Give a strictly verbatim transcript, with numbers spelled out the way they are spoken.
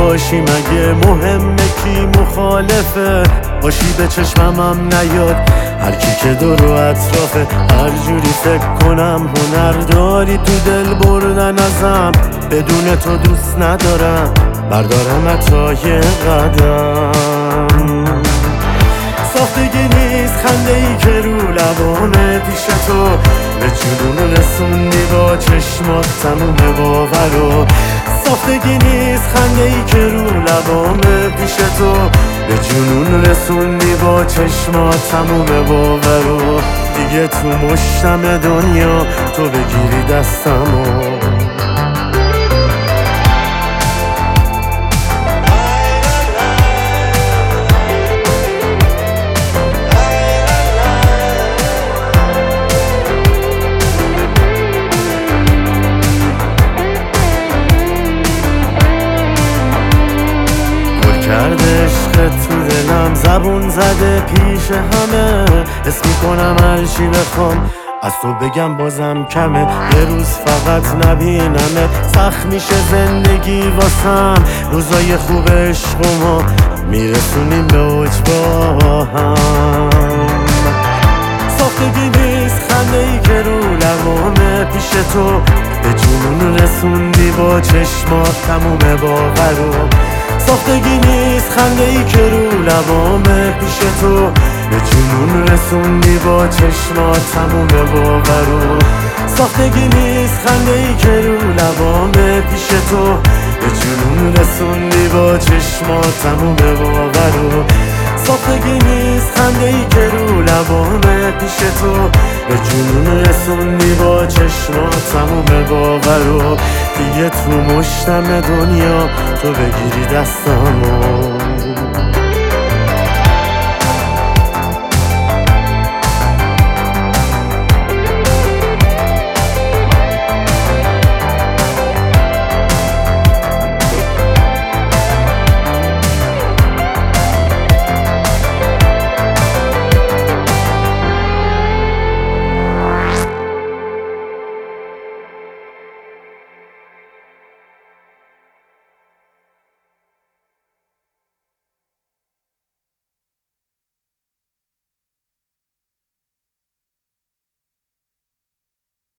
باشی مگه مهمه کی مخالفه باشی به چشمم نیاد هر کی که دور و اطرافه هر جوری فکر کنم هنر داری تو دل بردن ازم بدون تو دوست ندارم بردارم تا یه قدم ساختگی نیست خنده ای که رو لبامه پیش تو به جنون رسوندی با چشمات تموم باورو ساختگی نیست خنده ای که رو لبامه پیش تو به جنون رسوندی با چشمات تموم باورو دیگه تو مشتم دنیا تو بگیری دستمو کرده عشقت تو دلم زبون زده پیش همه حس میکنم هر چی بخوام از تو بگم بازم کمه یه روز فقط نبینمت سخت میشه زندگی واسم روزای خوب عشق ما میرسونیم به اوج با هم ساختگی نیست خنده ای که رو لبامه پیش تو به جنون رسوندی با چشمات تموم باورو ساختگی نیست خنده ای که رو لبامه پیش تو به جنون رسوندی با چشمات تموم باورو ساختگی نیست خنده ای که رو لبامه پیش تو به جنون رسوندی با چشمات تموم باورو ساختگی نیست خنده ای که رو لبامه پیش تو به جنون رسوندی با چشمات تموم باورو دیگه تو مشتم دنیا تو بگیری دستمو